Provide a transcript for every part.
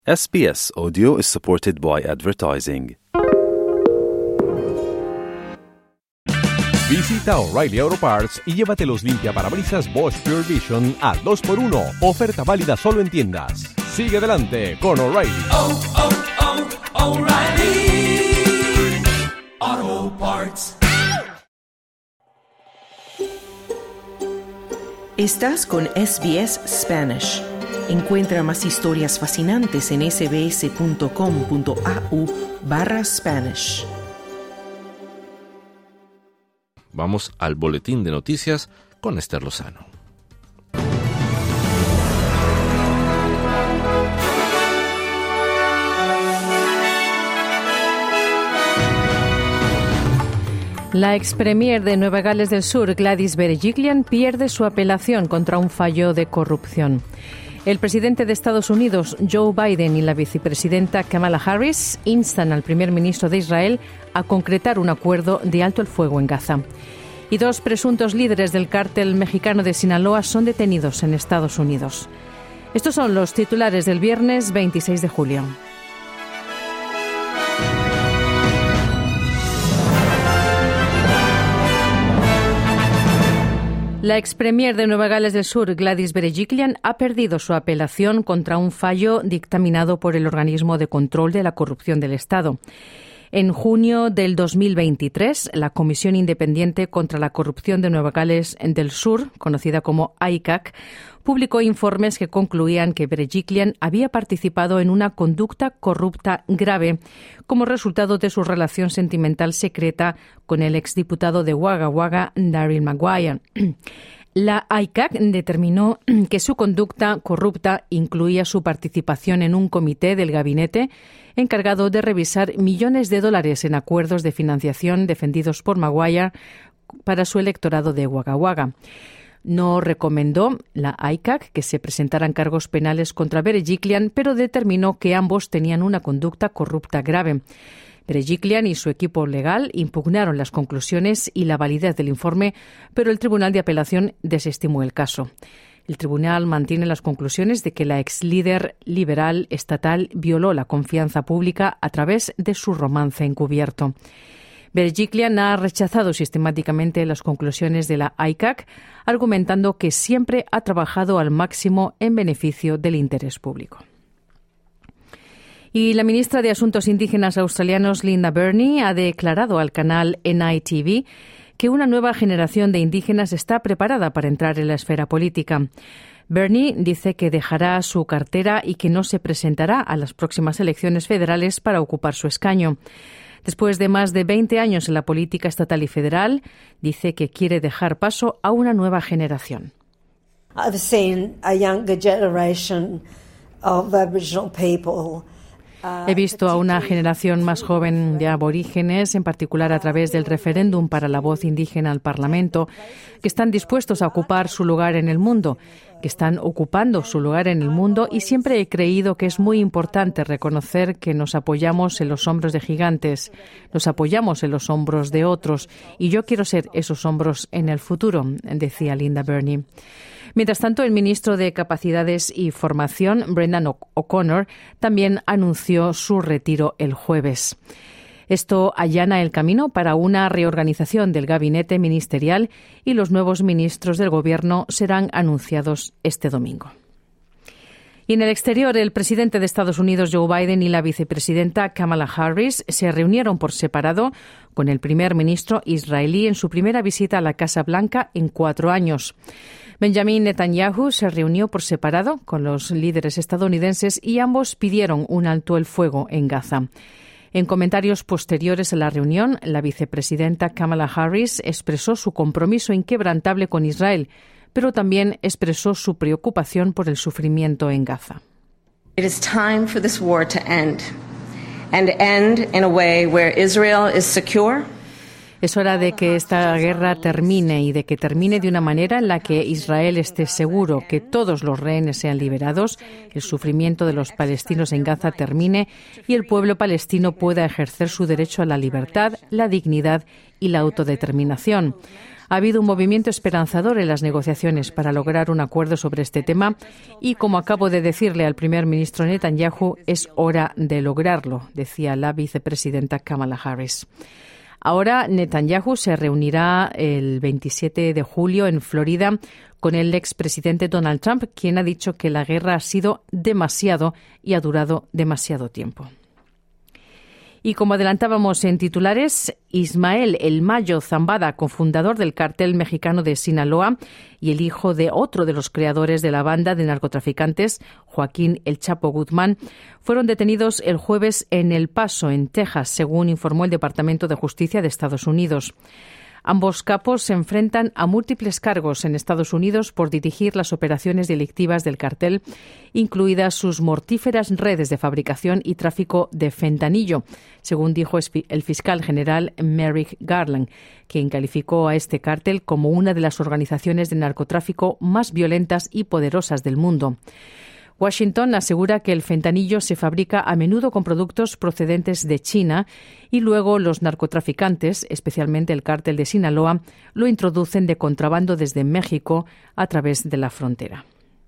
SBS Audio is supported by advertising. Visita O'Reilly Auto Parts y llévate los limpiaparabrisas Bosch Pure Vision a 2x1. Oferta válida solo en tiendas. Sigue adelante con O'Reilly. O'Reilly Auto Parts. Estás con SBS Spanish. Encuentra más historias fascinantes en sbs.com.au/Spanish. Vamos al boletín de noticias con Esther Lozano. La ex premier de Nueva Gales del Sur, Gladys Berejiklian, pierde su apelación contra un fallo de corrupción. El presidente de Estados Unidos, Joe Biden, y la vicepresidenta Kamala Harris instan al primer ministro de Israel a concretar un acuerdo de alto el fuego en Gaza. Y 2 presuntos líderes del cártel mexicano de Sinaloa son detenidos en Estados Unidos. Estos son los titulares del viernes 26 de julio. La ex premier de Nueva Gales del Sur, Gladys Berejiklian, ha perdido su apelación contra un fallo dictaminado por el Organismo de Control de la Corrupción del Estado. En junio del 2023, la Comisión Independiente contra la Corrupción de Nueva Gales del Sur, conocida como ICAC, publicó informes que concluían que Berejiklian había participado en una conducta corrupta grave como resultado de su relación sentimental secreta con el exdiputado de Wagga Wagga, Daryl Maguire. La ICAC determinó que su conducta corrupta incluía su participación en un comité del gabinete encargado de revisar millones de dólares en acuerdos de financiación defendidos por Maguire para su electorado de Wagga Wagga. No recomendó la ICAC que se presentaran cargos penales contra Berejiklian, pero determinó que ambos tenían una conducta corrupta grave. Berejiklian y su equipo legal impugnaron las conclusiones y la validez del informe, pero el Tribunal de Apelación desestimó el caso. El tribunal mantiene las conclusiones de que la ex líder liberal estatal violó la confianza pública a través de su romance encubierto. Berejiklian ha rechazado sistemáticamente las conclusiones de la ICAC, argumentando que siempre ha trabajado al máximo en beneficio del interés público. Y la ministra de Asuntos Indígenas australianos, Linda Burney, ha declarado al canal NITV que una nueva generación de indígenas está preparada para entrar en la esfera política. Burney dice que dejará su cartera y que no se presentará a las próximas elecciones federales para ocupar su escaño. Después de más de 20 años en la política estatal y federal, dice que quiere dejar paso a una nueva generación. I've seen a younger generation of Aboriginal people. He visto a una generación más joven de aborígenes, en particular a través del referéndum para la voz indígena al Parlamento, que están dispuestos a ocupar su lugar en el mundo, que están ocupando su lugar en el mundo, y siempre he creído que es muy importante reconocer que nos apoyamos en los hombros de gigantes, nos apoyamos en los hombros de otros, y yo quiero ser esos hombros en el futuro, decía Linda Burney. Mientras tanto, el ministro de Capacidades y Formación, Brendan O'Connor, también anunció su retiro el jueves. Esto allana el camino para una reorganización del gabinete ministerial y los nuevos ministros del Gobierno serán anunciados este domingo. Y en el exterior, el presidente de Estados Unidos, Joe Biden, y la vicepresidenta Kamala Harris se reunieron por separado con el primer ministro israelí en su primera visita a la Casa Blanca en 4 años. Benjamin Netanyahu se reunió por separado con los líderes estadounidenses y ambos pidieron un alto el fuego en Gaza. En comentarios posteriores a la reunión, la vicepresidenta Kamala Harris expresó su compromiso inquebrantable con Israel, pero también expresó su preocupación por el sufrimiento en Gaza. It is time for this war to end, and end in a way where Israel is secure. Es hora de que esta guerra termine y de que termine de una manera en la que Israel esté seguro que todos los rehenes sean liberados, el sufrimiento de los palestinos en Gaza termine y el pueblo palestino pueda ejercer su derecho a la libertad, la dignidad y la autodeterminación. Ha habido un movimiento esperanzador en las negociaciones para lograr un acuerdo sobre este tema y, como acabo de decirle al primer ministro Netanyahu, es hora de lograrlo, decía la vicepresidenta Kamala Harris. Ahora Netanyahu se reunirá el 27 de julio en Florida con el expresidente Donald Trump, quien ha dicho que la guerra ha sido demasiado y ha durado demasiado tiempo. Y como adelantábamos en titulares, Ismael El Mayo Zambada, cofundador del cártel mexicano de Sinaloa y el hijo de otro de los creadores de la banda de narcotraficantes, Joaquín El Chapo Guzmán, fueron detenidos el jueves en El Paso, en Texas, según informó el Departamento de Justicia de Estados Unidos. Ambos capos se enfrentan a múltiples cargos en Estados Unidos por dirigir las operaciones delictivas del cartel, incluidas sus mortíferas redes de fabricación y tráfico de fentanilo, según dijo el fiscal general Merrick Garland, quien calificó a este cártel como una de las organizaciones de narcotráfico más violentas y poderosas del mundo. Washington asegura que el fentanilo se fabrica a menudo con productos procedentes de China y luego los narcotraficantes, especialmente el cártel de Sinaloa, lo introducen de contrabando desde México a través de la frontera.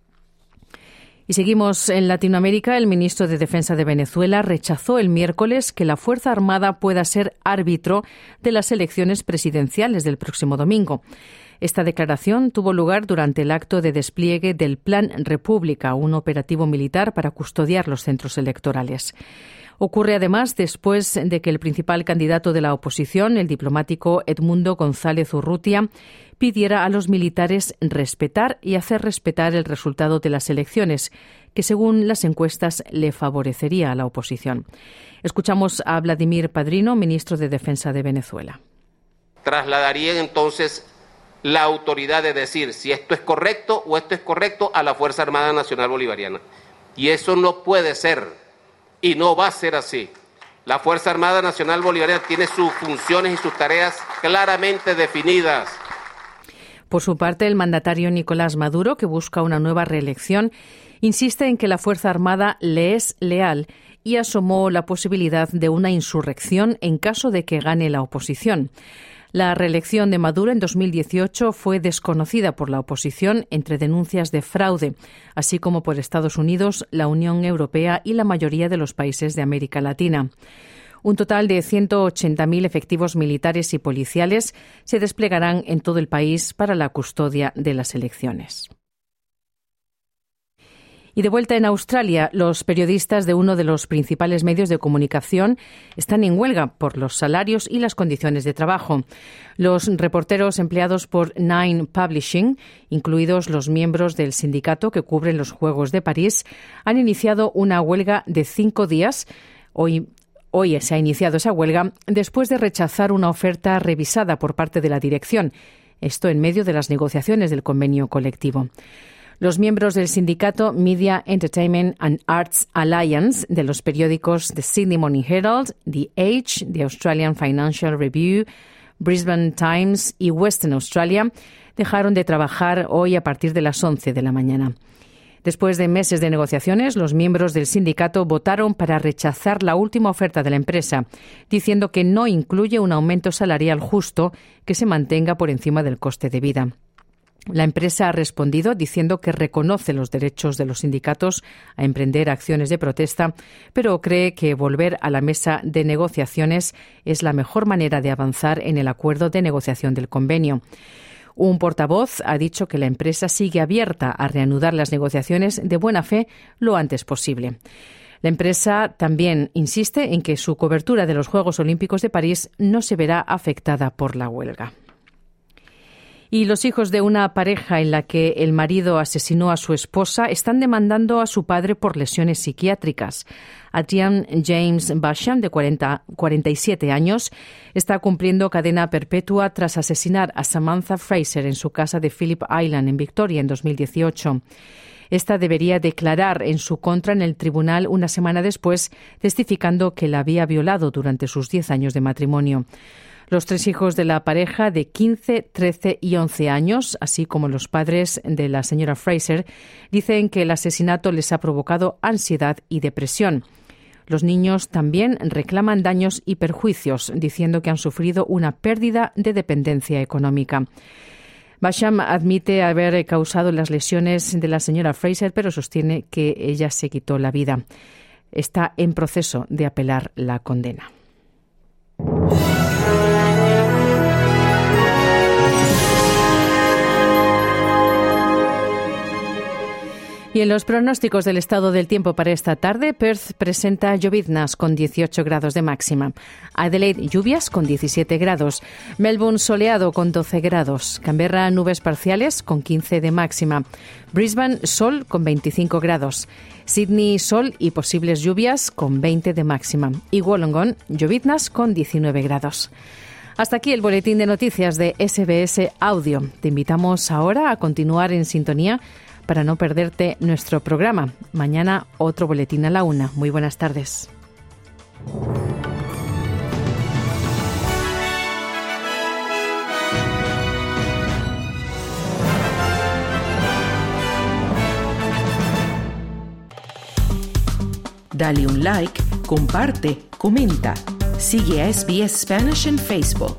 Y seguimos en Latinoamérica. El ministro de Defensa de Venezuela rechazó el miércoles que la Fuerza Armada pueda ser árbitro de las elecciones presidenciales del próximo domingo. Esta declaración tuvo lugar durante el acto de despliegue del Plan República, un operativo militar para custodiar los centros electorales. Ocurre además después de que el principal candidato de la oposición, el diplomático Edmundo González Urrutia, pidiera a los militares respetar y hacer respetar el resultado de las elecciones, que según las encuestas le favorecería a la oposición. Escuchamos a Vladimir Padrino, ministro de Defensa de Venezuela. Trasladaría entonces la autoridad de decir si esto es correcto o esto es correcto a la Fuerza Armada Nacional Bolivariana. Y eso no puede ser y no va a ser así. La Fuerza Armada Nacional Bolivariana tiene sus funciones y sus tareas claramente definidas. Por su parte, el mandatario Nicolás Maduro, que busca una nueva reelección, insiste en que la Fuerza Armada le es leal y asomó la posibilidad de una insurrección en caso de que gane la oposición. La reelección de Maduro en 2018 fue desconocida por la oposición entre denuncias de fraude, así como por Estados Unidos, la Unión Europea y la mayoría de los países de América Latina. Un total de 180.000 efectivos militares y policiales se desplegarán en todo el país para la custodia de las elecciones. Y de vuelta en Australia, los periodistas de uno de los principales medios de comunicación están en huelga por los salarios y las condiciones de trabajo. Los reporteros empleados por Nine Publishing, incluidos los miembros del sindicato que cubren los Juegos de París, han iniciado una huelga de 5 días. Hoy se ha iniciado esa huelga después de rechazar una oferta revisada por parte de la dirección. Esto en medio de las negociaciones del convenio colectivo. Los miembros del sindicato Media, Entertainment and Arts Alliance de los periódicos The Sydney Morning Herald, The Age, The Australian Financial Review, Brisbane Times y Western Australia dejaron de trabajar hoy a partir de las 11 de la mañana. Después de meses de negociaciones, los miembros del sindicato votaron para rechazar la última oferta de la empresa, diciendo que no incluye un aumento salarial justo que se mantenga por encima del coste de vida. La empresa ha respondido diciendo que reconoce los derechos de los sindicatos a emprender acciones de protesta, pero cree que volver a la mesa de negociaciones es la mejor manera de avanzar en el acuerdo de negociación del convenio. Un portavoz ha dicho que la empresa sigue abierta a reanudar las negociaciones de buena fe lo antes posible. La empresa también insiste en que su cobertura de los Juegos Olímpicos de París no se verá afectada por la huelga. Y los hijos de una pareja en la que el marido asesinó a su esposa están demandando a su padre por lesiones psiquiátricas. Adrian James Basham, de 47 años, está cumpliendo cadena perpetua tras asesinar a Samantha Fraser en su casa de Phillip Island, en Victoria, en 2018. Esta debería declarar en su contra en el tribunal una semana después, testificando que la había violado durante sus 10 años de matrimonio. Los 3 hijos de la pareja de 15, 13 y 11 años, así como los padres de la señora Fraser, dicen que el asesinato les ha provocado ansiedad y depresión. Los niños también reclaman daños y perjuicios, diciendo que han sufrido una pérdida de dependencia económica. Basham admite haber causado las lesiones de la señora Fraser, pero sostiene que ella se quitó la vida. Está en proceso de apelar la condena. Y en los pronósticos del estado del tiempo para esta tarde, Perth presenta lloviznas con 18 grados de máxima. Adelaide, lluvias con 17 grados. Melbourne, soleado con 12 grados. Canberra, nubes parciales con 15 de máxima. Brisbane, sol con 25 grados. Sydney, sol y posibles lluvias con 20 de máxima. Y Wollongong, lloviznas con 19 grados. Hasta aquí el boletín de noticias de SBS Audio. Te invitamos ahora a continuar en sintonía para no perderte nuestro programa. Mañana otro boletín a la 1. Muy buenas tardes. Dale un like, comparte, comenta. Sigue a SBS Spanish en Facebook.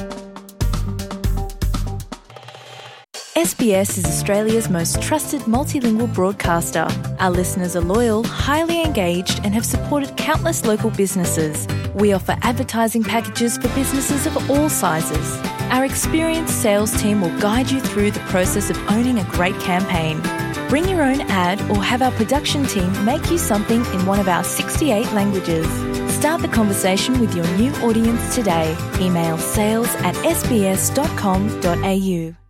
SBS is Australia's most trusted multilingual broadcaster. Our listeners are loyal, highly engaged, and have supported countless local businesses. We offer advertising packages for businesses of all sizes. Our experienced sales team will guide you through the process of owning a great campaign. Bring your own ad or have our production team make you something in one of our 68 languages. Start the conversation with your new audience today. Email sales@sbs.com.au.